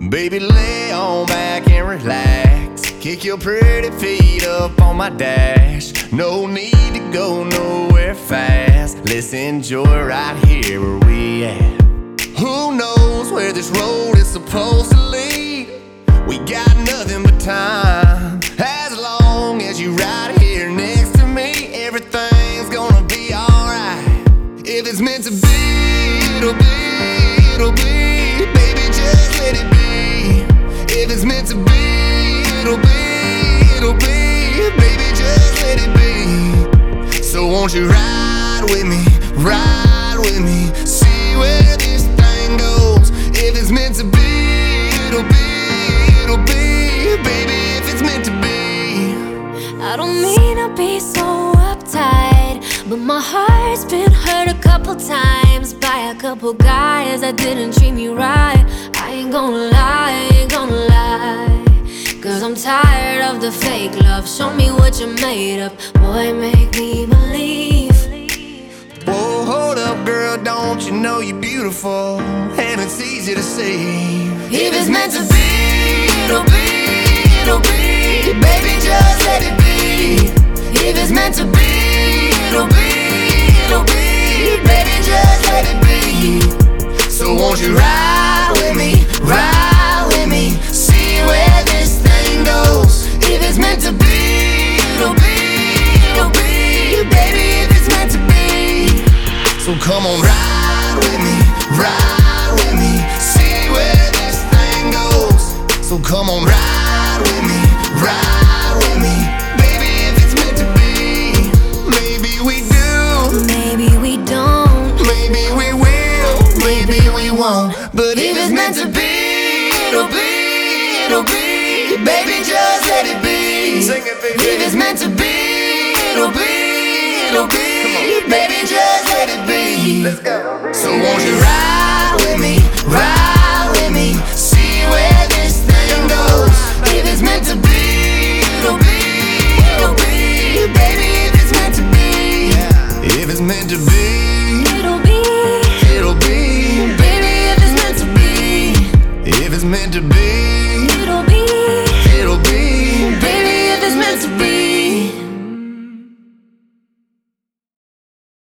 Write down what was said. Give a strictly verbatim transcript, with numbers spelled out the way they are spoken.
Baby, lay on back and relax. Kick your pretty feet up on my dash. No need to go nowhere fast. Let's enjoy right here where we at. Who knows where this road is supposed to lead? We got nothing but time. As long as you right here next to me, everything's gonna be alright. If it's meant to be, it'll be, it'll be. Baby, just let it be. If it's meant to be, it'll be, it'll be. Baby, just let it be. So won't you ride with me, ride with me, see where this thing goes. If it's meant to be, it'll be, it'll be. Baby, if it's meant to be. I don't mean to be so uptight, but my heart's been hurt a couple times by a couple guys that didn't treat me right. I ain't gonna lie, I ain't gonna lie, cause I'm tired of the fake love. Show me what you're made of, boy, make me believe. Whoa, hold up, girl, don't you know you're beautiful? And it's easy to see. If it's meant to be, it'll be, it'll be. Baby, just let it be. If it's meant to be, it'll be, it'll be. Baby, just let it be. So won't you ride with me, ride with me, see where this thing goes. If it's meant to be, it'll be, it'll be. Baby, if it's meant to be. So come on, ride with me, ride with me, see where this thing goes. So come on, ride with me, ride with me. Baby, if it's meant to be. Maybe we do, Maybe we don't, maybe we will, maybe we won't. But if it's meant to be, it'll be, it'll be. Baby, just let it be. Sing it, baby. If it's meant to be, it'll be, it'll be. Baby, just let it be. Let's go. So won't you ride